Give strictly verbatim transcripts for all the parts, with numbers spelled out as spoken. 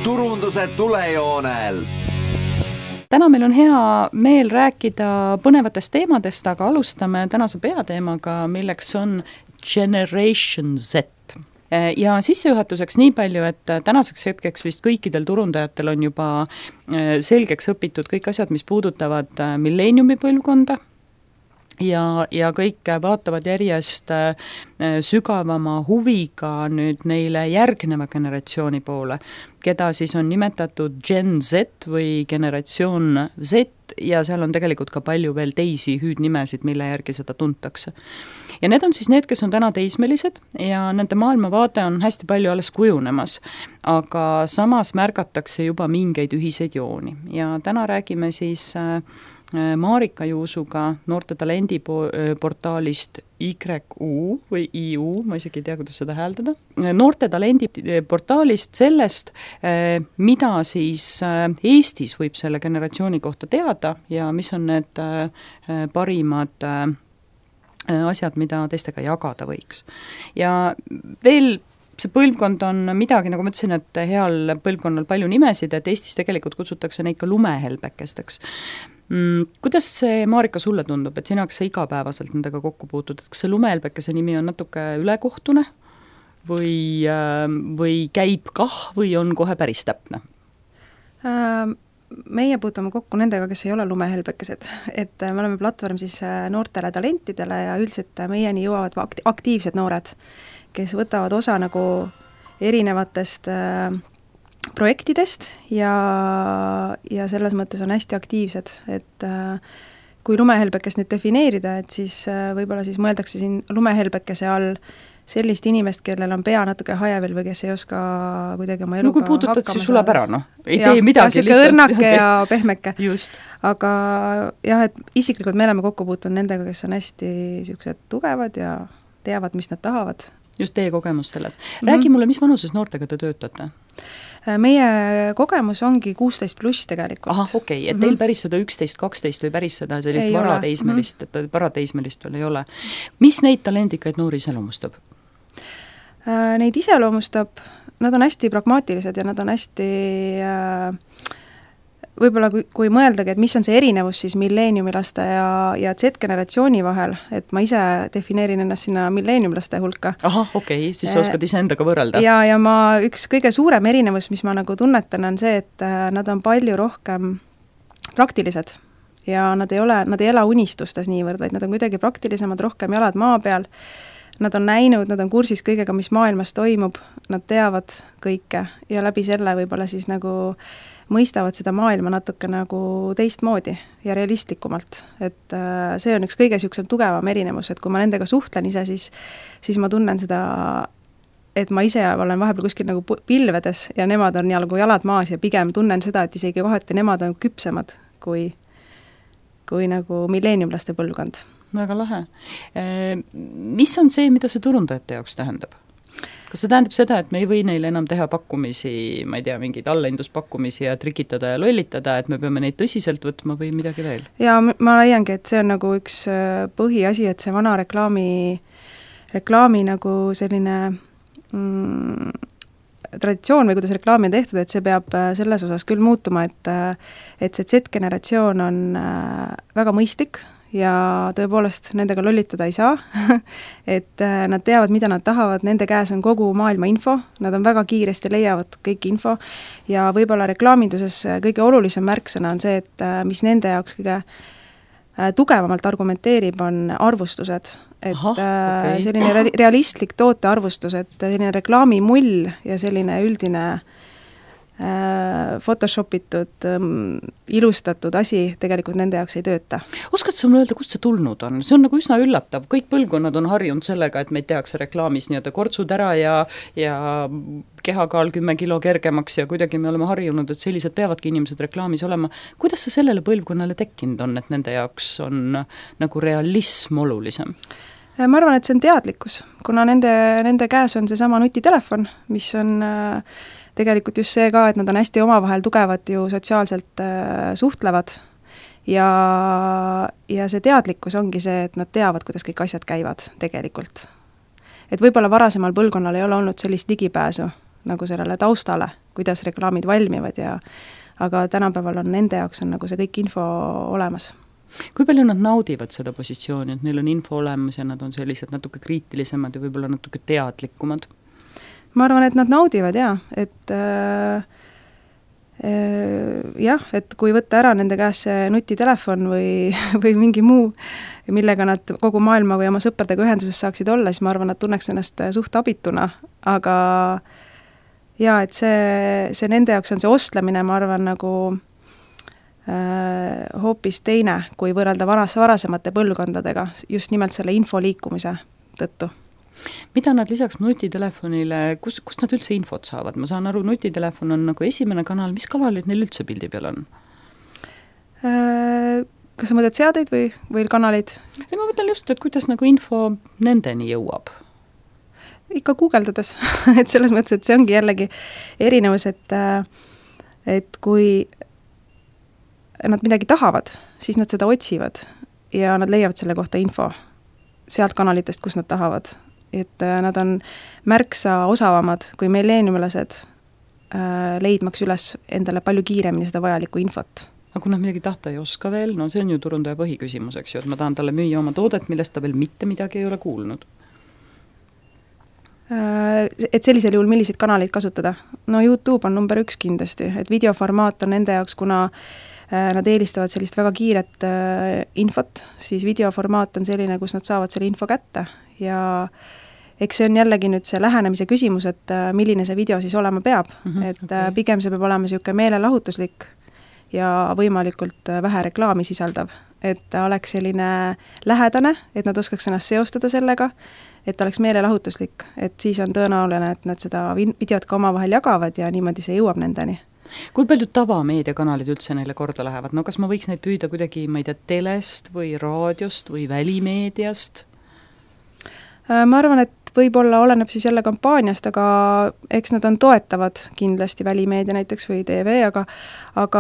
turunduse tulejoonel. Täna meil on hea meel rääkida põnevatest teemadest, aga alustame tänase peateemaga, milleks on Generation Z. Ja sissejuhatuseks nii palju, et tänaseks hetkeks vist kõikidel turundajatel on juba selgeks õpitud kõik asjad, mis puudutavad milleeniumi põlvkonda. Ja, ja kõik vaatavad järjest sügavama huviga nüüd neile järgneva generatsiooni poole, keda siis on nimetatud Gen Z või generatsioon Z ja seal on tegelikult ka palju veel teisi hüüdnimesid, mille järgi seda tuntakse. Ja need on siis need, kes on täna teismelised ja nende maailmavaade on hästi palju alles kujunemas, aga samas märgatakse juba mingeid ühiseid jooni ja täna räägime siis Marika Juusuga noorte talendi portaalist Y U või I U, ma isegi ei tea, kuidas seda hääldada. Noorte talendi portaalist sellest, mida siis Eestis võib selle generatsiooni kohta teada ja mis on need parimad asjad, mida teistega jagada võiks. Ja veel see põlvkond on midagi, nagu ma ütlesin, et heal põlvkonnal palju nimesid, et Eestis tegelikult kutsutakse neid ka lumehelbekesteks. Kuidas see, Marika, sulle tundub, et sina, kas sa igapäevaselt nendega kokku puutud, et kas see lumehelbekese nimi on natuke ülekohtune või, või käib kah või on kohe päris täpne? Meie puutume kokku nendega, kes ei ole lumehelbekesed, et me oleme platvorm siis noortele talentidele ja üldiselt meieni jõuavad aktiivsed noored, kes võtavad osa nagu erinevatest äh, projektidest ja, ja selles mõttes on hästi aktiivsed, et äh, kui lumehelbekest nüüd defineerida, et siis äh, võib-olla siis mõeldakse siin lumehelbekese all sellist inimest, kellel on pea natuke hajavel või kes ei oska kuidagi oma eluga no kui puudutad, siis sulab ära, noh. Ei ja, tee midagi. Ja õrnake ja pehmeke. Just. Aga jah, et isiklikult me oleme kokku puutunud nendega, kes on hästi siuksed tugevad ja teavad, mis nad tahavad. Just teie kogemus selles. Räägi mm-hmm. mulle, mis vanuses noortega te töötate? Meie kogemus ongi kuusteist pluss tegelikult. Aha, okei, okay. Et teil päris seda üksteist kaksteist või päris seda sellist ei varateismelist, mm-hmm. et varateismelist veel ei ole. Mis neid talendikaid noori iseloomustab? Neid iseloomustab, nad on hästi pragmaatilised ja nad on hästi võib-olla kui, kui mõeldagi, et mis on see erinevus siis milleeniumilaste ja, ja Z-generatsiooni vahel, et ma ise defineerin ennast sinna milleeniumilaste hulka. Aha, okei, okay. Siis sa oskad ise endaga võrrelda. Ja, ja ma üks kõige suurem erinevus, mis ma nagu tunnetan, on see, et nad on palju rohkem praktilised ja nad ei ole, nad ei ela unistustes niivõrd, vaid nad on kuidagi praktilisemad, rohkem jalad maa peal. Nad on näinud, nad on kursis kõigega, mis maailmas toimub, nad teavad kõike ja läbi selle võib-olla siis nagu mõistavad seda maailma natuke nagu teistmoodi ja realistlikumalt. Et äh, see on üks kõige siuksem tugevam erinevus, et kui ma nendega suhtlen ise, siis, siis ma tunnen seda, et ma ise olen vahepeal kuskil nagu pilvedes ja nemad on nagu jalad maas ja pigem tunnen seda, et isegi kohati nemad on küpsemad kui, kui nagu milleeniumlaste põlvkond. Väga lahe. Mis on see, mida see turundajate jaoks tähendab? Kas see tähendab seda, et me ei või neile enam teha pakkumisi, ma ei tea, mingeid alleinduspakkumisi ja trikitada ja lollitada, et me peame neid tõsiselt võtma või midagi veel? Ja ma leiangi, et see on nagu üks põhiasi, et see vana reklaami, reklaami nagu selline mm, traditsioon või kuidas reklaami on tehtud, et see peab selles osas küll muutuma, et, et see Z-generatsioon on väga mõistlik ja tõepoolest nendega lollitada ei saa, et nad teavad, mida nad tahavad, nende käes on kogu maailma info, nad on väga kiiresti leiavad kõik info ja võib-olla reklaaminduses kõige olulisem märksõna on see, et mis nende jaoks kõige tugevamalt argumenteerib, on arvustused. Et Aha, okay. selline realistlik tootearvustus, et selline reklaamimull ja selline üldine photoshopitud, ilustatud asi tegelikult nende jaoks ei tööta. Oskad sa mulle öelda, kust see tulnud on? See on nagu üsna üllatav. Kõik põlvkonnad on harjunud sellega, et meid tehakse reklaamis nii-öelda kortsud ära ja, ja kehakaal kümme kilo kergemaks ja kuidagi me oleme harjunud, et sellised peavadki inimesed reklaamis olema. Kuidas see sellele põlvkonnale tekkinud on, et nende jaoks on nagu realism olulisem? Ma arvan, et see on teadlikkus, kuna nende, nende käes on see sama nutitelefon, mis on tegelikult just see ka, et nad on hästi omavahel tugevad ju sotsiaalselt äh, suhtlevad ja, ja see teadlikkus ongi see, et nad teavad, kuidas kõik asjad käivad tegelikult. Et võib-olla varasemal põlvkonnal ei ole olnud sellist ligipääsu nagu sellele taustale, kuidas reklaamid valmivad ja aga tänapäeval on nende jaoks on nagu see kõik info olemas. Kui palju nad naudivad seda positsiooni, et neil on info olemas ja nad on sellised natuke kriitilisemad ja võib-olla natuke teadlikumad? Ma arvan, et nad naudivad jaa, et äh, äh, jah, et kui võtta ära nende käes see nutitelefon või, või mingi muu, millega nad kogu maailma või oma sõpradega ühenduses saaksid olla, siis ma arvan, nad tunneks ennast suht abituna, aga jaa, et see, see nende jaoks on see ostlemine, ma arvan, nagu äh, hoopis teine, kui võrrelda varas, varasemate põlvkondadega, just nimelt selle info liikumise tõttu. Mida nad lisaks nutitelefonile, kus, kust nad üldse infot saavad? Ma saan aru, nutitelefon on nagu esimene kanal, mis kanalid neil üldse pildi peal on? Äh, kas sa mõtled seadeid või, või kanalid? Ei, ma mõtlen just, et kuidas nagu info nendeni jõuab. Ikka guugeldades, et selles mõttes, et see ongi jällegi erinevus, et, et kui nad midagi tahavad, siis nad seda otsivad ja nad leiavad selle kohta info sealt kanalitest, kus nad tahavad. Et nad on märksa osavamad kui milleeniumilased leidmaks üles endale palju kiiremini seda vajalikku infot. Aga kui nad midagi tahta ei oska veel, no see on ju turundaja põhiküsimus, eks ju, et ma tahan talle müüa oma toodet, millest ta veel mitte midagi ei ole kuulnud. Et sellisel juhul milliseid kanaleid kasutada? No YouTube on number üks kindlasti, et videoformaat on nende jaoks, kuna nad eelistavad sellist väga kiiret infot, siis videoformaat on selline, kus nad saavad selle info kätte ja eks see on jällegi nüüd see lähenemise küsimus, et milline see video siis olema peab, mm-hmm, et okay. Pigem see peab olema niisugune meelelahutuslik ja võimalikult vähe reklaami sisaldav, et oleks selline lähedane, et nad oskaks ennast seostada sellega, et oleks meelelahutuslik, et siis on tõenäoline, et nad seda videot ka omavahel jagavad ja niimoodi see jõuab nendeni. Kui palju tavameediakanalid üldse neile korda lähevad? No kas ma võiks neid püüda kuidagi, ma ei tea, telest või raadiost või välimeediast? Ma arvan, et võib-olla oleneb siis jälle kampaaniast, aga eks nad on toetavad kindlasti välimeedia näiteks või T V, aga, aga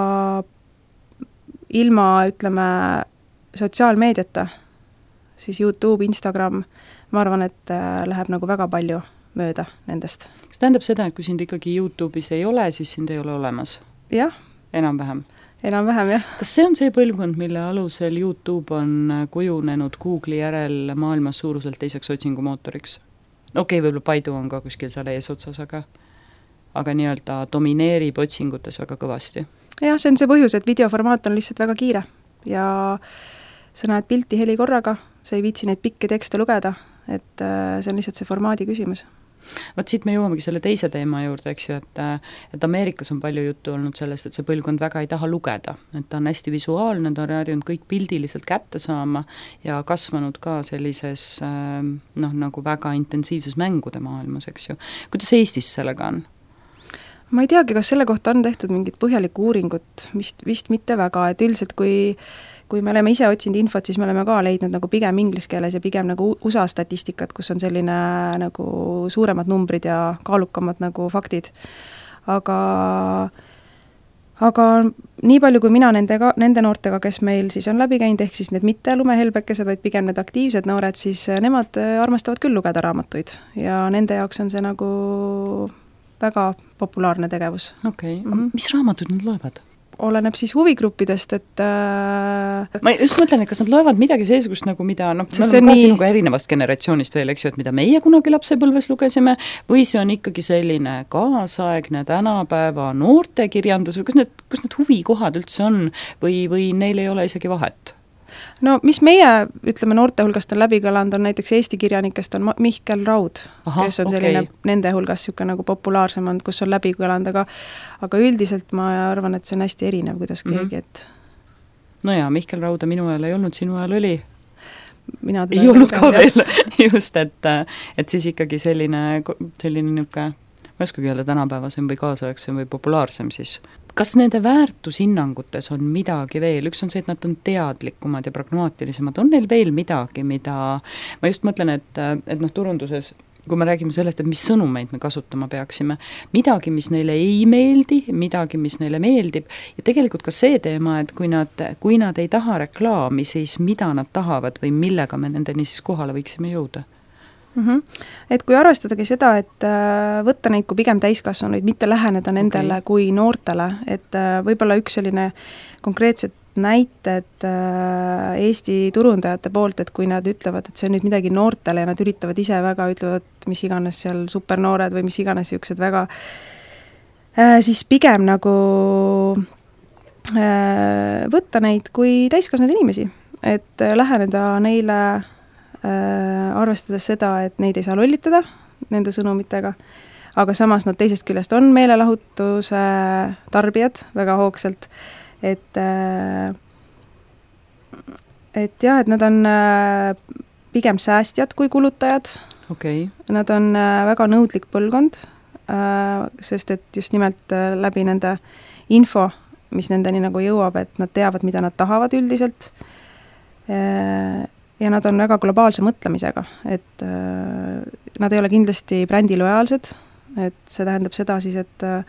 ilma, ütleme, sotsiaalmeediata, siis YouTube, Instagram, ma arvan, et läheb nagu väga palju mööda nendest. Kas tähendab seda, et kui sind ikkagi YouTube'is ei ole, siis sind ei ole olemas? Jah. Enam-vähem? Enam-vähem, jah. Kas see on see põlvkond, mille alusel YouTube on kujunenud Google'i järel maailmas suuruselt teiseks otsingumootoriks? Okei, okay, võib-olla Baidu on ka kuskil seal ees otsas, aga, aga nii-öelda domineerib otsingutes väga kõvasti. Jah, see on see põhjus, et videoformaat on lihtsalt väga kiire ja sa näed pilti heli korraga, sa ei viitsi neid pikke tekste lugeda, et see on lihtsalt see formaadi küsimus. Vaat siit me jõuamegi selle teise teema juurde, eks ju, et, et Ameerikas on palju juttu olnud sellest, et see põlvkond väga ei taha lugeda, et ta on hästi visuaalne, ta on harjunud kõik pildiliselt kätte saama ja kasvanud ka sellises noh, nagu väga intensiivses mängude maailmas, eks ju. Kuidas Eestis sellega on? Ma ei teagi, kas selle kohta on tehtud mingit põhjalikku uuringut, vist, vist mitte väga, et üldiselt kui kui me oleme ise otsinud infot, siis me oleme ka leidnud nagu pigem inglise keeles ja pigem nagu U S A statistikat, kus on selline nagu suuremad numbrid ja kaalukamad nagu faktid. Aga, aga nii palju, kui mina nendega, nende noortega, kes meil siis on läbi käinud, ehk siis need mitte lumehelbekesed, vaid pigem need aktiivsed noored, siis nemad armastavad küll lugeda raamatuid ja nende jaoks on see nagu väga populaarne tegevus. Okei, okay. Mm-hmm. Mis raamatud nad loevad? Oleneb siis huvigruppidest, et äh... ma just mõtlen, et kas nad loevad midagi seesugust nagu mida, noh, me oleme ka nii... sinuga erinevast generatsioonist veel, eks ju, et mida meie kunagi lapsepõlves lugesime, või see on ikkagi selline kaasaegne tänapäeva noortekirjandus, või kus need, kus need huvikohad üldse on, või, või neil ei ole isegi vahet? No mis meie, ütleme, noorte hulgast on läbi kõlanud, on näiteks Eesti kirjanikest on Mihkel Raud, Aha, kes on selline okay. Nende hulgas siuke nagu populaarsem on, kus on läbi kõlanud, aga, aga üldiselt ma arvan, et see on hästi erinev, kuidas mm -hmm. keegi, et no jaa, Mihkel Rauda minu ajal ei olnud, sinu ajal oli? Mina ei olnud ka veel, just, et, et siis ikkagi selline, selline niuke, ma ei oskagi öelda tänapäevasem või kaasaegsem või populaarsem siis. Kas nende väärtushinnangutes on midagi veel? Üks on see, et nad on teadlikumad ja pragmaatilisemad. On neil veel midagi, mida ma just mõtlen, et, et noh, turunduses, kui me räägime sellest, et mis sõnumeid me kasutama peaksime, midagi, mis neile ei meeldi, midagi, mis neile meeldib ja tegelikult ka see teema, et kui nad, kui nad ei taha reklaami, siis mida nad tahavad või millega me nendeni siis kohale võiksime jõuda? Mm-hmm. Et kui arvestadagi seda, et äh, võtta neid kui pigem täiskasvanuid, mitte läheneda nendele okay. kui noortele, et äh, võib-olla üks selline konkreetsed näited äh, Eesti turundajate poolt, et kui nad ütlevad, et see on nüüd midagi noortele ja nad üritavad ise väga, ütlevad mis iganes seal supernoored või mis iganes niisugused väga äh, siis pigem nagu äh, võtta neid kui täiskasvanud inimesi, et äh, läheneda neile Äh, arvestades seda, et neid ei saa lollitada nende sõnumitega, aga samas nad teisest küljest on meelelahutuse tarbijad väga hoogsalt, et äh, et jah, et nad on äh, pigem säästjad kui kulutajad okay. Nad on äh, väga nõudlik põlvkond, äh, sest et just nimelt äh, läbi nende info, mis nendeni nagu jõuab, et nad teavad, mida nad tahavad üldiselt äh, ja nad on väga globaalse mõtlemisega, et äh, nad ei ole kindlasti brändilojaalsed, et see tähendab seda siis, et äh,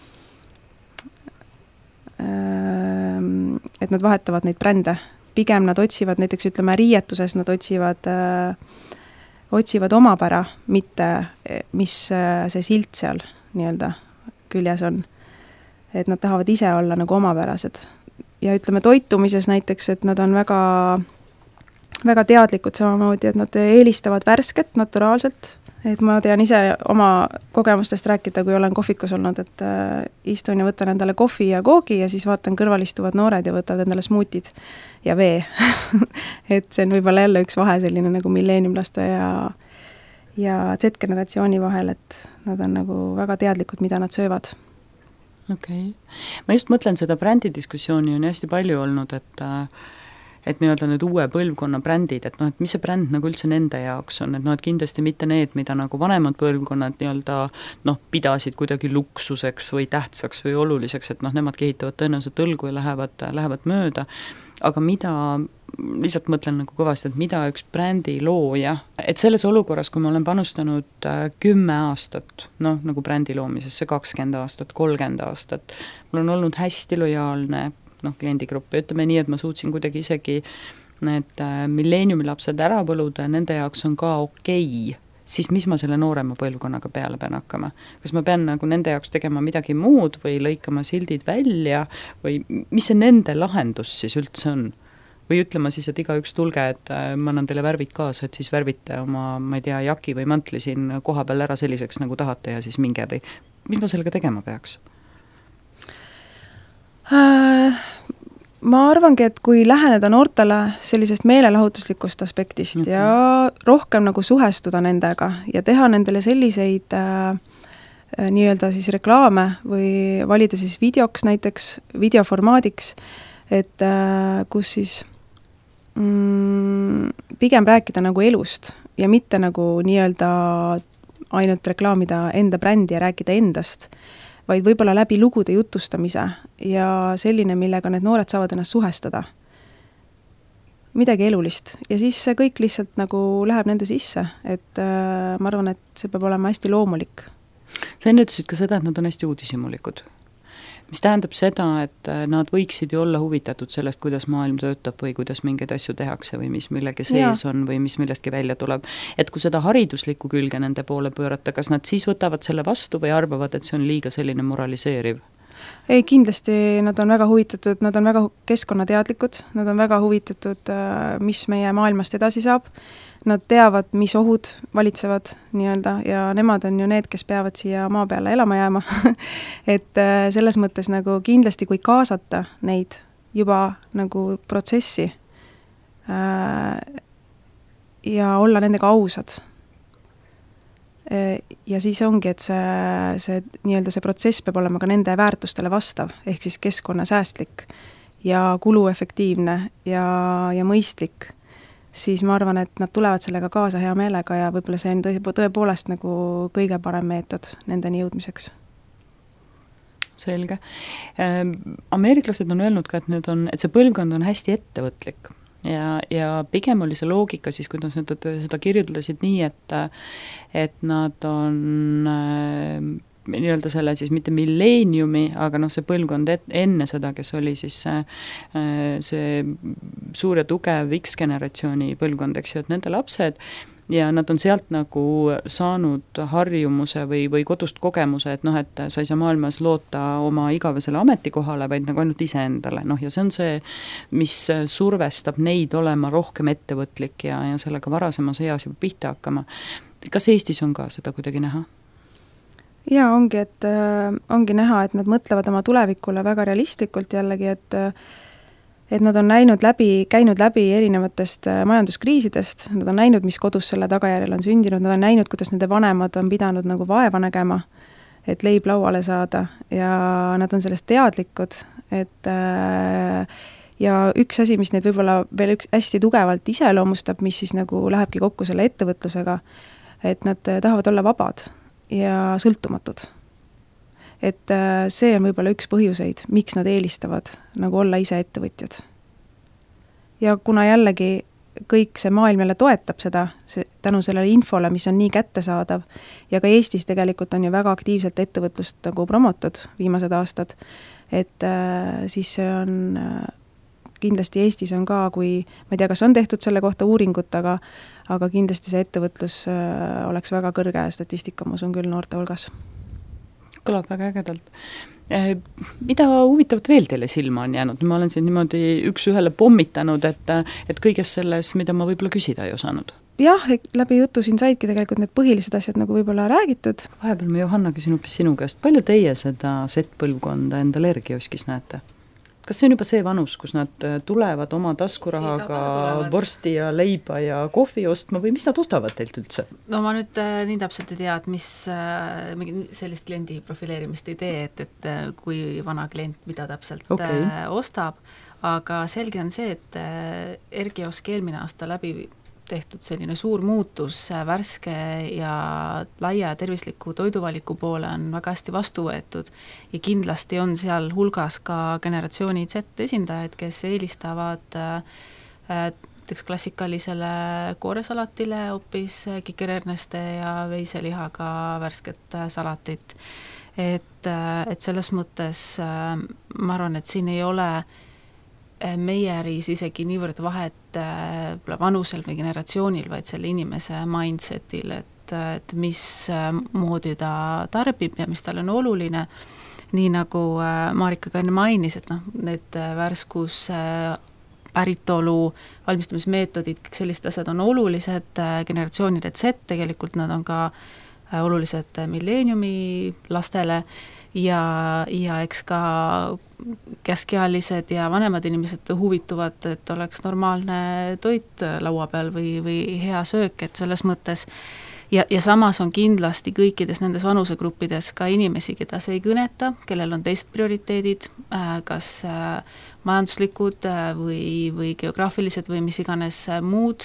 et nad vahetavad neid brände. Pigem nad otsivad näiteks, ütleme, riietuses nad otsivad, äh, otsivad omapära, mitte mis äh, see silt seal nii-öelda küljes on. Et nad tahavad ise olla nagu omapärased. Ja ütleme toitumises näiteks, et nad on väga väga teadlikud samamoodi, et nad eelistavad värsket naturaalselt, et ma tean ise oma kogemustest rääkida, kui olen kohvikus olnud, et äh, istun ja võtan endale kohvi ja koogi ja siis vaatan kõrval istuvad noored ja võtavad endale smuutid ja vee et see on võib-olla jälle üks vahe selline nagu milleeniumlaste ja ja Z-generatsiooni vahel, et nad on nagu väga teadlikud, mida nad söövad. Okei. Okay. Ma just mõtlen, seda brändidiskussiooni on hästi palju olnud, et äh, et nii-öelda need uue põlvkonna brändid, et noh, et mis see bränd nagu üldse nende jaoks on, et noh, et kindlasti mitte need, mida nagu vanemad põlvkonnad nii-öelda noh, pidasid kuidagi luksuseks või tähtsaks või oluliseks, et noh, nemad kehitavad tõenäoliselt õlgu ja lähevad, lähevad mööda, aga mida, lihtsalt mõtlen nagu kõvasti, et mida üks brändi looja, et selles olukorras, kui ma olen panustanud kümme aastat, noh, nagu brändi loomisesse kakskümmend aastat, kolmkümmend aastat, mul on olnud hästi lojaalne noh, kliendigrupp, ütleme nii, et ma suutsin kuidagi isegi need milleeniumi lapsed ära põluda ja nende jaoks on ka okei, siis mis ma selle noorema põlvkonnaga peale pean hakkama? Kas ma pean nagu nende jaoks tegema midagi muud või lõikama sildid välja või mis see nende lahendus siis üldse on? Või ütlema siis, et igaüks tulge, et ma annan teile värvid kaasa, et siis värvite oma, ma ei tea, jaki või mantli siin koha peal ära selliseks, nagu tahate ja siis minge või mis ma sellega tegema peaks? Ma arvangi, et kui läheneda noortele sellisest meelelahutuslikust aspektist okay. ja rohkem nagu suhestuda nendega ja teha nendele selliseid äh, nii-öelda siis reklaame või valida siis videoks näiteks, videoformaadiks, et äh, kus siis mm, pigem rääkida nagu elust ja mitte nagu nii-öelda ainult reklaamida enda brändi ja rääkida endast, vaid võib-olla läbi lugude jutustamise ja selline, millega need noored saavad ennast suhestada. Midagi elulist. Ja siis see kõik lihtsalt nagu läheb nende sisse, et äh, ma arvan, et see peab olema hästi loomulik. Sa enne ütlesid ka seda, et nad on hästi uudishimulikud. Mis tähendab seda, et nad võiksid ju olla huvitatud sellest, kuidas maailm töötab või kuidas mingeid asju tehakse või mis millegi sees ja. On või mis millestki välja tuleb. Et kui seda hariduslikku külge nende poole pöörata, kas nad siis võtavad selle vastu või arvavad, et see on liiga selline moraliseeriv? Ei, kindlasti nad on väga huvitatud, nad on väga keskkonnateadlikud, nad on väga huvitatud, mis meie maailmast edasi saab. Nad teavad, mis ohud valitsevad nii-öelda ja nemad on ju need, kes peavad siia maa peale elama jääma. et selles mõttes nagu kindlasti, kui kaasata neid juba nagu protsessi äh, ja olla nendega ausad. Ja siis ongi, et see, see, nii-öelda see protsess peab olema ka nende väärtustele vastav, ehk siis keskkonnasäästlik ja kuluefektiivne ja, ja mõistlik. Siis ma arvan, et nad tulevad sellega kaasa hea meelega ja võib-olla see on tõepoolest nagu kõige parem meetod nendeni jõudmiseks. Selge. Ameeriklased on öelnud ka, et, need on, et see põlvkond on hästi ettevõtlik ja, ja pigem oli see loogika siis, kuidas nad seda kirjutasid nii, et, et nad on nii-öelda selle siis mitte milleeniumi, aga noh, see põlvkond et, enne seda, kes oli siis see, see suur ja tugev X-generatsiooni põlvkond, eks ju, et nende lapsed ja nad on sealt nagu saanud harjumuse või, või kodust kogemuse, et noh, et sa ei saa maailmas loota oma igavesele ametikohale, vaid nagu ainult iseendale, noh ja see on see, mis survestab neid olema rohkem ettevõtlik ja, ja sellega varasemas eas juba pihta hakkama. Kas Eestis on ka seda kuidagi näha? Jaa, ongi, et äh, ongi näha, et nad mõtlevad oma tulevikule väga realistlikult jällegi, et äh, et nad on näinud läbi, käinud läbi erinevatest äh, majanduskriisidest, nad on näinud, mis kodus selle tagajärjel on sündinud, nad on näinud, kuidas nende vanemad on pidanud nagu vaeva nägema, et leib lauale saada ja nad on sellest teadlikud, et äh, ja üks asi, mis neid võib-olla veel üks hästi tugevalt iseloomustab, mis siis nagu lähebki kokku selle ettevõtlusega, et nad tahavad olla vabad ja sõltumatud. Et see on võib-olla üks põhjuseid, miks nad eelistavad nagu olla ise ettevõtjad. Ja kuna jällegi kõik see maailm jälle toetab seda, see, tänu sellele infole, mis on nii kättesaadav, ja ka Eestis tegelikult on ju väga aktiivselt ettevõtlust nagu promotud viimased aastad, et äh, siis see on äh, kindlasti Eestis on ka, kui ma ei tea, kas on tehtud selle kohta uuringut, aga, aga kindlasti see ettevõtlus äh, oleks väga kõrge statistika, ma usun küll noorte hulgas. Kõlab väga ägedalt. Eh, mida huvitavat veel teile silma on jäänud? Ma olen siin niimoodi üks ühele pommitanud, et, et kõiges selles, mida ma võib-olla küsida ei osanud. Jah, läbi jutu siin saidki tegelikult need põhilised asjad nagu võib-olla räägitud. Vahepeal me Johanna küsin hoopis sinu käest. Palju teie seda Z-põlvkonda endale järgi oskis näete? Kas see on juba see vanus, kus nad tulevad oma taskurahaga vorsti ja leiba ja kohvi ostma või mis nad ostavad teilt üldse? No ma nüüd äh, nii täpselt ei tea, et mis äh, sellist kliendi profileerimist ei tee, et, et äh, kui vana klient mida täpselt okay. äh, ostab, aga selge on see, et äh, Ergiosk eelmine aasta läbi tehtud selline suur muutus värske ja laia tervisliku toiduvaliku poole on väga hästi vastu võetud ja kindlasti on seal hulgas ka generatsiooni Z esindajaid, kes eelistavad näiteks klassikalisele kooresalatile hoopis kikererneste ja veiselihaga värsket salatit. Et, et selles mõttes ma arvan, et siin ei ole meie äris isegi niivõrd vahet vanusel või generatsioonil, vaid selle inimese mindsetil, et, et mis moodi ta tarbib ja mis tal on oluline. Nii nagu Marika ka enne mainis, et noh, need värskus päritolu valmistamismeetodid, kõik sellised asjad on olulised generatsioonide Z, tegelikult nad on ka olulised milleeniumi lastele ja, ja eks ka keskealised ja vanemad inimesed huvituvad, et oleks normaalne toit laua peal või, või hea söök, et selles mõttes ja, ja samas on kindlasti kõikides nendes vanusegruppides ka inimesi, keda see ei kõneta, kellel on teised prioriteedid, kas majanduslikud või, või geograafilised või mis iganes muud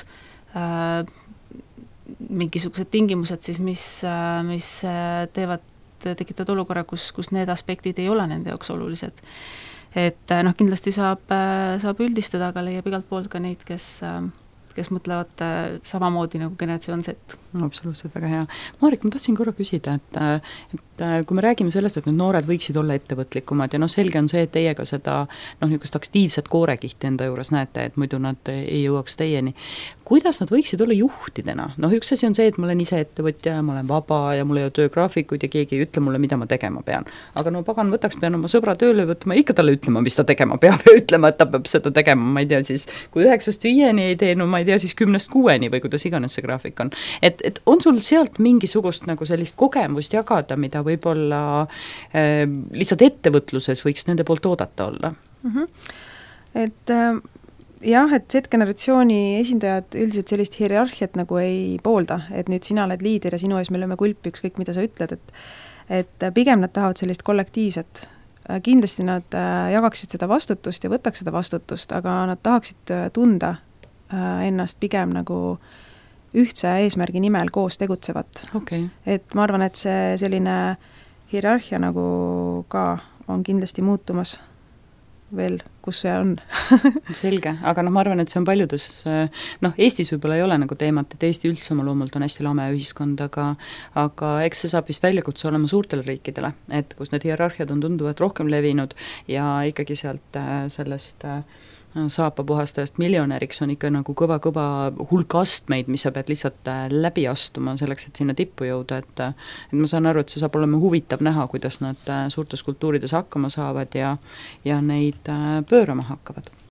mingisugused tingimused siis, mis, mis teevad tekitavad olukorra, kus, kus need aspektid ei ole nende jaoks olulised. Et noh, kindlasti saab, saab üldistada, aga leiab igalt poolt ka neid, kes, kes mõtlevad samamoodi nagu generatsioon Z. No, absoluutselt, väga hea. Maarik, ma tahtsin korra küsida, et, et kui me räägime sellest, et need noored võiksid olla ettevõtlikumad ja noh, selge on see, et teiega seda noh, niisugust aktiivset koorekihti enda juures näete, et muidu nad ei jõuaks teieni. Kuidas nad võiksid olla juhtidena? Noh, üks asi on see, et ma olen ise ettevõtja, ma olen vaba ja mul ei ole töögraafikud ja keegi ei ütle mulle, mida ma tegema pean. Aga no pagan võtaks, pean oma sõbra tööle võtma, ikka talle ütlema, mis ta tegema peab ja ütlema, et ta peab seda tegema, ma ei tea siis, kui üheksast viieni ei tee, no ma ei tea siis kümnest kuueni või kuidas iganes see graafik on. Et, et on sul sealt mingisugust nagu sellist kogemust jagada, mida võib-olla äh, lihtsalt ettevõtluses võiks nende poolt oodata olla? Mm-hmm. Et äh, jah, et Z-generatsiooni esindajad üldiselt sellist hierarhiat nagu ei poolda, et nüüd sina oled liider ja sinu ees me lööme kulpi, ükskõik mida sa ütled, et, et pigem nad tahavad sellist kollektiivset. Kindlasti nad jagaksid seda vastutust ja võtaks seda vastutust, aga nad tahaksid tunda ennast pigem nagu ühtse eesmärgi nimel koos tegutsevat. Okay. Et ma arvan, et see selline hierarhia nagu ka on kindlasti muutumas veel, kus see on. Selge, aga noh, ma arvan, et see on paljudes, noh, Eestis võib-olla ei ole nagu teemat, et Eesti üldse oma loomult on hästi lame ühiskond, aga, aga eks see saab vist väljakutse olema suurtele riikidele, et kus need hierarhiad on tunduvalt rohkem levinud ja ikkagi sealt sellest saapapuhastajast miljonäriks on ikka nagu kõva-kõva hulk astmeid, mis sa pead lihtsalt läbi astuma selleks, et sinna tippu jõuda, et et ma saan aru, et see saab olema huvitav näha, kuidas nad suurtes kultuurides hakkama saavad ja, ja neid pöörama hakkavad.